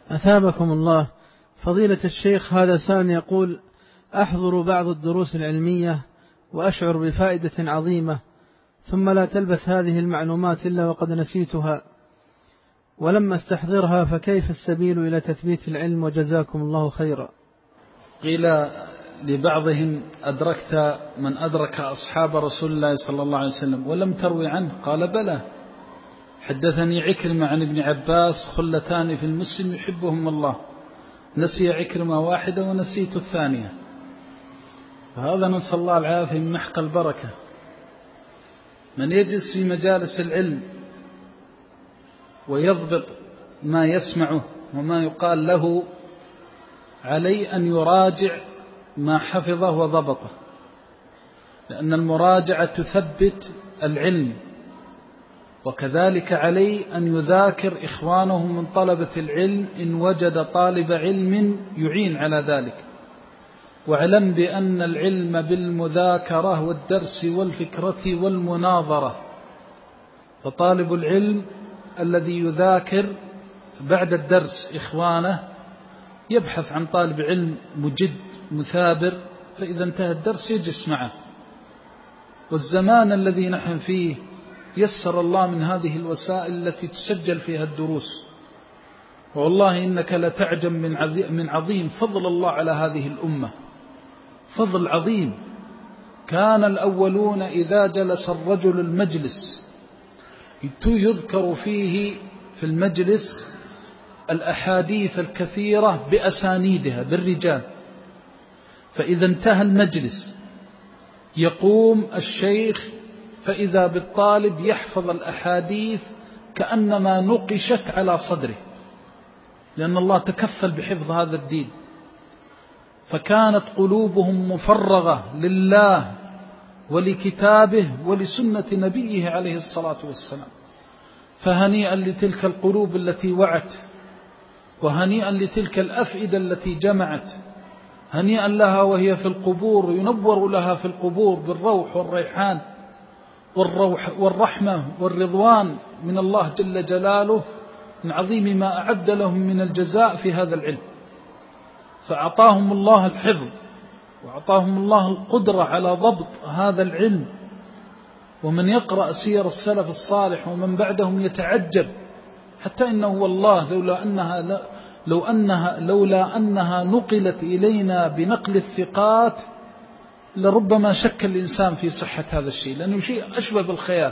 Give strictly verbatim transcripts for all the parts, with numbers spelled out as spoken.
أثابكم الله. فضيلة الشيخ، هذا سائل يقول: أحضر بعض الدروس العلمية وأشعر بفائدة عظيمة، ثم لا تلبث هذه المعلومات إلا وقد نسيتها ولما استحضرها، فكيف السبيل إلى تثبيت العلم؟ وجزاكم الله خيرا. قيل لبعضهم: أدركت من أدرك أصحاب رسول الله صلى الله عليه وسلم ولم تروي عنه؟ قال: بلى، حدثني عكرمة عن ابن عباس: خلتان في المسلم يحبهم الله، نسي عكرمة واحدة ونسيت الثانية. فهذا نسأل الله العافية من محق البركة. من يجلس في مجالس العلم ويضبط ما يسمعه وما يقال له، عليه أن يراجع ما حفظه وضبطه، لأن المراجعة تثبت العلم. وكذلك عليه أن يذاكر إخوانه من طلبة العلم إن وجد طالب علم يعين على ذلك. واعلم بأن العلم بالمذاكرة والدرس والفكرة والمناظرة. فطالب العلم الذي يذاكر بعد الدرس إخوانه يبحث عن طالب علم مجد مثابر، فإذا انتهى الدرس يجلس معه. والزمان الذي نحن فيه يسر الله من هذه الوسائل التي تسجل فيها الدروس، والله إنك لتعجب من عظيم فضل الله على هذه الأمة، فضل عظيم. كان الأولون إذا جلس الرجل المجلس يذكر فيه في المجلس الأحاديث الكثيرة بأسانيدها بالرجال، فإذا انتهى المجلس يقوم الشيخ فإذا بالطالب يحفظ الأحاديث كأنما نقشت على صدره، لأن الله تكفل بحفظ هذا الدين. فكانت قلوبهم مفرغة لله ولكتابه ولسنة نبيه عليه الصلاة والسلام. فهنيئا لتلك القلوب التي وعت، وهنيئا لتلك الأفئدة التي جمعت، هنيئا لها وهي في القبور، ينور لها في القبور بالروح والريحان والروح والرحمة والرضوان من الله جل جلاله، من عظيم ما أعد لهم من الجزاء في هذا العلم. فأعطاهم الله الحفظ وأعطاهم الله القدرة على ضبط هذا العلم. ومن يقرأ سير السلف الصالح ومن بعدهم يتعجب، حتى إنه والله لولا أنها, لو أنها لولا أنها نقلت إلينا بنقل الثقات لربما شك الإنسان في صحة هذا الشيء، لأنه شيء أشبه بالخيال.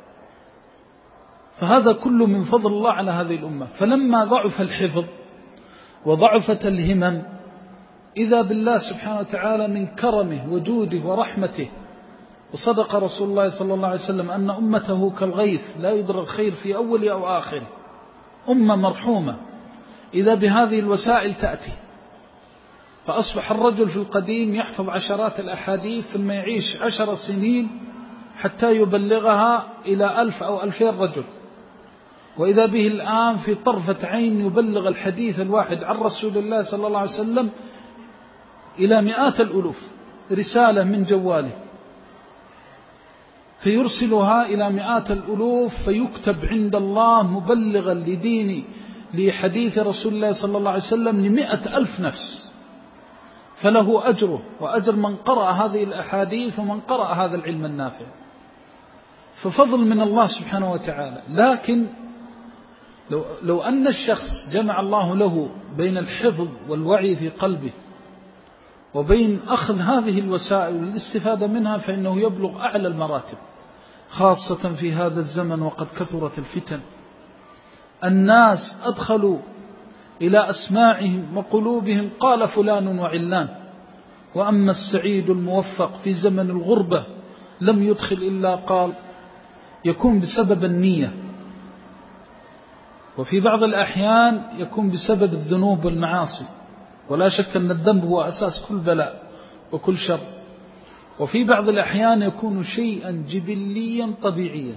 فهذا كله من فضل الله على هذه الأمة. فلما ضعف الحفظ وضعفت الهمم، إذا بالله سبحانه وتعالى من كرمه وجوده ورحمته. وصدق رسول الله صلى الله عليه وسلم أن أمته كالغيث لا يدرى الخير في أول أو آخر، أمة مرحومة. إذا بهذه الوسائل تأتي، فأصبح الرجل في القديم يحفظ عشرات الأحاديث ثم يعيش عشر سنين حتى يبلغها إلى ألف أو ألفين رجل. وإذا به الآن في طرفة عين يبلغ الحديث الواحد عن رسول الله صلى الله عليه وسلم إلى مئات الألوف، رسالة من جواله فيرسلها إلى مئات الألوف، فيكتب عند الله مبلغا لدين لحديث رسول الله صلى الله عليه وسلم لمئة ألف نفس، فله أجره وأجر من قرأ هذه الأحاديث ومن قرأ هذا العلم النافع. ففضل من الله سبحانه وتعالى. لكن لو, لو أن الشخص جمع الله له بين الحفظ والوعي في قلبه وبين أخذ هذه الوسائل والاستفادة منها، فإنه يبلغ أعلى المراتب، خاصة في هذا الزمن وقد كثرت الفتن. الناس أدخلوا إلى أسماعهم وقلوبهم قال فلان وعلان، وأما السعيد الموفق في زمن الغربة لم يدخل إلا قال. يكون بسبب النية، وفي بعض الأحيان يكون بسبب الذنوب والمعاصي، ولا شك أن الذنب هو أساس كل بلاء وكل شر. وفي بعض الأحيان يكون شيئا جبليا طبيعيا.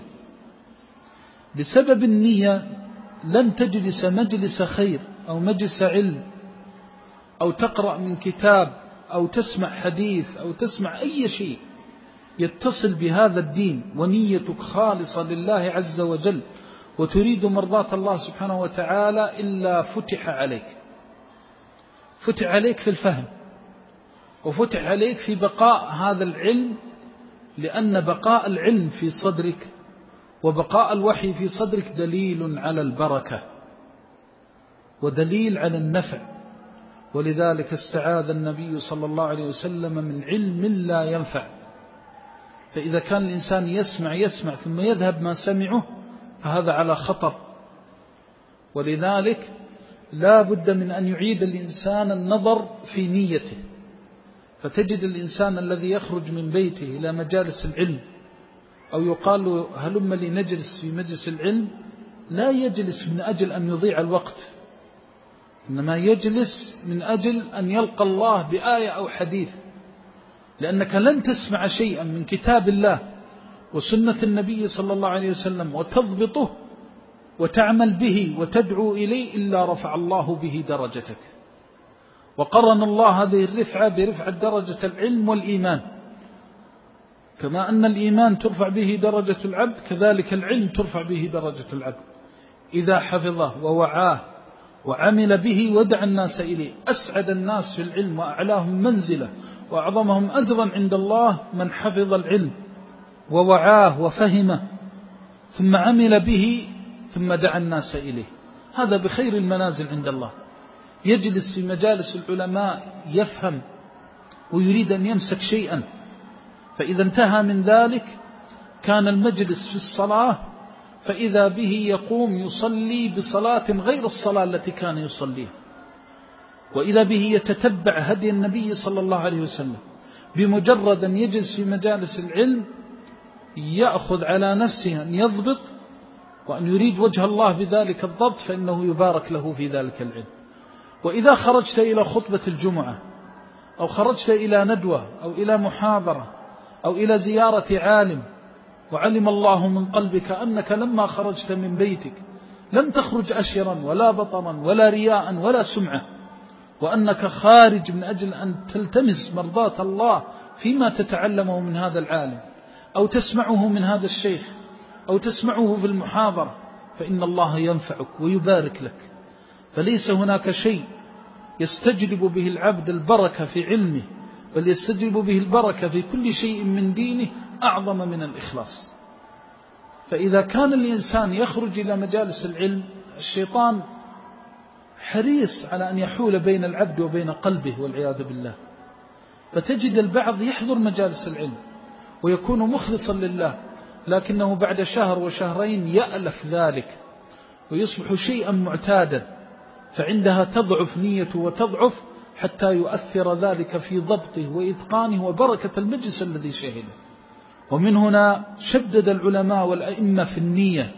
بسبب النية لن تجلس مجلس خير أو مجلس علم أو تقرأ من كتاب أو تسمع حديث أو تسمع أي شيء يتصل بهذا الدين ونيتك خالصة لله عز وجل وتريد مرضاة الله سبحانه وتعالى إلا فتح عليك، فتح عليك في الفهم، وفتح عليك في بقاء هذا العلم، لأن بقاء العلم في صدرك وبقاء الوحي في صدرك دليل على البركة ودليل على النفع. ولذلك استعاذ النبي صلى الله عليه وسلم من علم لا ينفع. فإذا كان الإنسان يسمع يسمع ثم يذهب ما سمعه فهذا على خطر. ولذلك لا بد من أن يعيد الإنسان النظر في نيته. فتجد الإنسان الذي يخرج من بيته إلى مجالس العلم أو يقال له هلم لنجلس في مجلس العلم، لا يجلس من أجل أن يضيع الوقت، إنما يجلس من أجل أن يلقى الله بآية أو حديث، لأنك لن تسمع شيئا من كتاب الله وسنة النبي صلى الله عليه وسلم وتضبطه وتعمل به وتدعو إليه إلا رفع الله به درجتك. وقرن الله هذه الرفعة برفعة درجة العلم والإيمان، كما أن الإيمان ترفع به درجة العبد كذلك العلم ترفع به درجة العبد إذا حفظه ووعاه وعمل به ودعا الناس إليه. أسعد الناس في العلم وأعلاهم منزلة وأعظمهم أجرا عند الله من حفظ العلم ووعاه وفهمه ثم عمل به ثم دعا الناس إليه. هذا بخير المنازل عند الله. يجلس في مجالس العلماء يفهم ويريد أن يمسك شيئا، فإذا انتهى من ذلك كان المجلس في الصلاة فإذا به يقوم يصلي بصلاة غير الصلاة التي كان يصليها، وإذا به يتتبع هدي النبي صلى الله عليه وسلم. بمجرد أن يجلس في مجالس العلم يأخذ على نفسه أن يضبط وأن يريد وجه الله بذلك الضبط، فإنه يبارك له في ذلك العلم. وإذا خرجت إلى خطبة الجمعة أو خرجت إلى ندوة أو إلى محاضرة أو إلى زيارة عالم وعلم الله من قلبك أنك لما خرجت من بيتك لم تخرج أشرا ولا بطرا ولا رياء ولا سمعة، وأنك خارج من أجل أن تلتمس مرضاة الله فيما تتعلمه من هذا العالم أو تسمعه من هذا الشيخ أو تسمعه في المحاضرة، فإن الله ينفعك ويبارك لك. فليس هناك شيء يستجلب به العبد البركة في علمه، بل يستجلب به البركة في كل شيء من دينه أعظم من الإخلاص. فإذا كان الإنسان يخرج إلى مجالس العلم، الشيطان حريص على أن يحول بين العبد وبين قلبه والعياذ بالله. فتجد البعض يحضر مجالس العلم ويكون مخلصا لله، لكنه بعد شهر وشهرين يألف ذلك ويصبح شيئا معتادا، فعندها تضعف نيته وتضعف حتى يؤثر ذلك في ضبطه وإتقانه وبركة المجلس الذي شهده. ومن هنا شدد العلماء والأئمة في النية.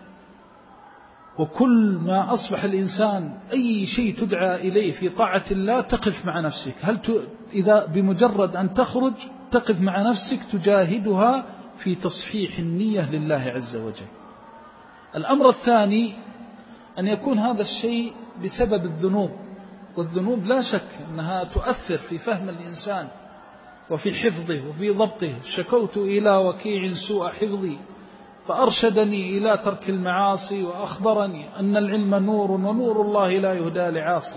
وكل ما أصبح الإنسان أي شيء تدعى إليه في طاعة الله تقف مع نفسك، هل ت... إذا بمجرد أن تخرج تقف مع نفسك تجاهدها في تصحيح النية لله عز وجل. الأمر الثاني أن يكون هذا الشيء بسبب الذنوب، والذنوب لا شك أنها تؤثر في فهم الإنسان وفي حفظه وفي ضبطه. شكوت إلى وكيع سوء حفظي فأرشدني إلى ترك المعاصي وأخبرني أن العلم نور ونور الله لا يهدى لعاصي.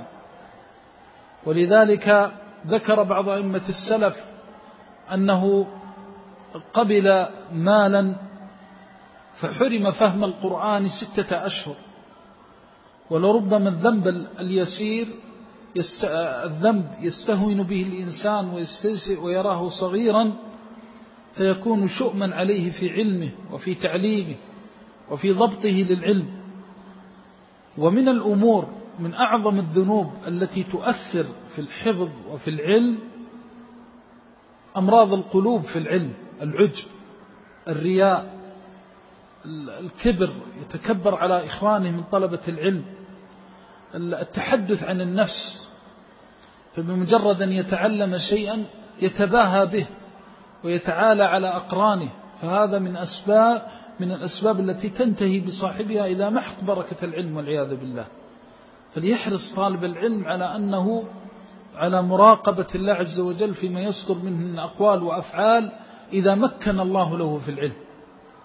ولذلك ذكر بعض أئمة السلف أنه قبل مالا فحرم فهم القرآن ستة أشهر، ولربما الذنب اليسير يست... الذنب يستهون به الإنسان ويراه صغيرا فيكون شؤما عليه في علمه وفي تعليمه وفي ضبطه للعلم. ومن الأمور من أعظم الذنوب التي تؤثر في الحفظ وفي العلم أمراض القلوب في العلم: العجب، الرياء، الكبر، يتكبر على إخوانه من طلبة العلم، التحدث عن النفس، فبمجرد أن يتعلم شيئا يتباهى به ويتعالى على أقرانه، فهذا من أسباب من الأسباب التي تنتهي بصاحبها إلى محق بركة العلم والعياذ بالله. فليحرص طالب العلم على أنه على مراقبة الله عز وجل فيما يصدر منه من أقوال وأفعال إذا مكن الله له في العلم.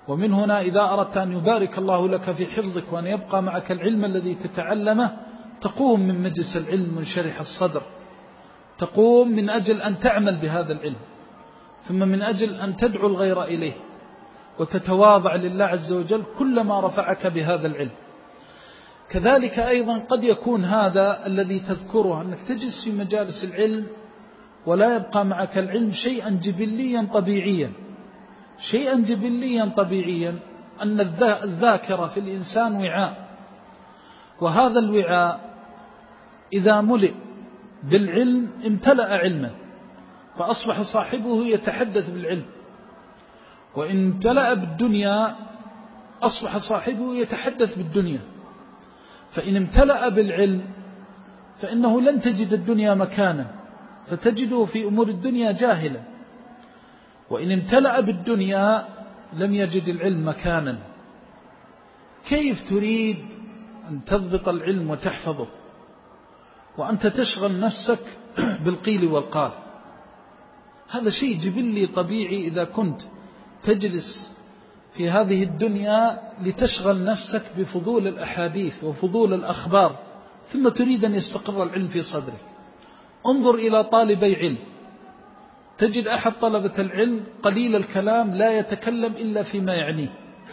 ومن هنا إذا أردت أن يبارك الله لك في حفظك وأن يبقى معك العلم الذي تتعلمه تقوم من مجلس العلم منشرح الصدر، تقوم من أجل أن تعمل بهذا العلم، ثم من أجل أن تدعو الغير إليه وتتواضع لله عز وجل كلما رفعك بهذا العلم. كذلك أيضا قد يكون هذا الذي تذكره أنك تجلس في مجالس العلم ولا يبقى معك العلم شيئا جبليا طبيعيا، شيئا جبليا طبيعيا أن الذاكرة في الإنسان وعاء، وهذا الوعاء إذا ملئ بالعلم امتلأ علما فأصبح صاحبه يتحدث بالعلم، وإن امتلأ بالدنيا أصبح صاحبه يتحدث بالدنيا. فإن امتلأ بالعلم فإنه لن تجد الدنيا مكانا فتجده في أمور الدنيا جاهلا، وإن امتلأ بالدنيا لم يجد العلم مكانا. كيف تريد أن تضبط العلم وتحفظه وأنت تشغل نفسك بالقيل والقال؟ هذا شيء جبلي طبيعي إذا كنت تجلس في هذه الدنيا لتشغل نفسك بفضول الأحاديث وفضول الأخبار ثم تريد أن يستقر العلم في صدرك. انظر إلى طالبي علم، تجد أحد طلبة العلم قليل الكلام لا يتكلم إلا فيما يعنيه،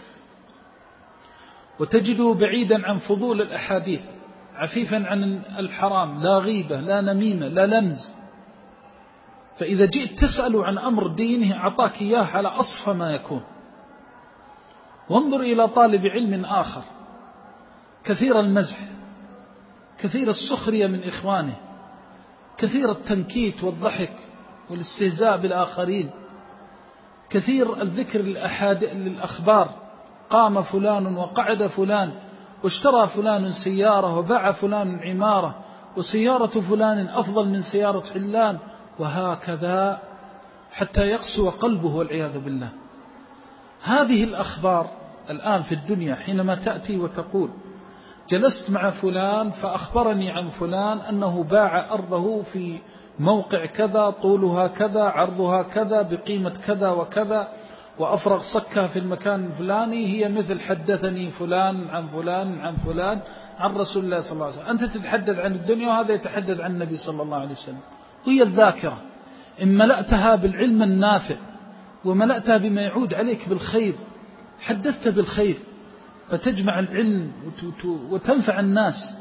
وتجده بعيدا عن فضول الأحاديث، عفيفا عن الحرام، لا غيبة لا نميمة لا لمز. فإذا جئت تسأل عن أمر دينه أعطاك إياه على أصفى ما يكون. وانظر إلى طالب علم آخر كثير المزح، كثير السخرية من إخوانه، كثير التنكيت والضحك والاستهزاء بالآخرين، كثير الذكر للأخبار، قام فلان وقعد فلان واشترى فلان سيارة وباع فلان عمارة وسيارة فلان أفضل من سيارة علان، وهكذا حتى يقسو قلبه والعياذ بالله. هذه الأخبار الآن في الدنيا حينما تأتي وتقول جلست مع فلان فأخبرني عن فلان أنه باع أرضه في موقع كذا، طولها كذا، عرضها كذا، بقيمة كذا وكذا، وأفرغ صكها في المكان الفلاني، هي مثل حدثني فلان عن فلان عن فلان عن رسول الله صلى الله عليه وسلم. أنت تتحدث عن الدنيا وهذا يتحدث عن النبي صلى الله عليه وسلم. هي الذاكرة إن ملأتها بالعلم النافع وملأتها بما يعود عليك بالخير حدثت بالخير فتجمع العلم وتنفع الناس.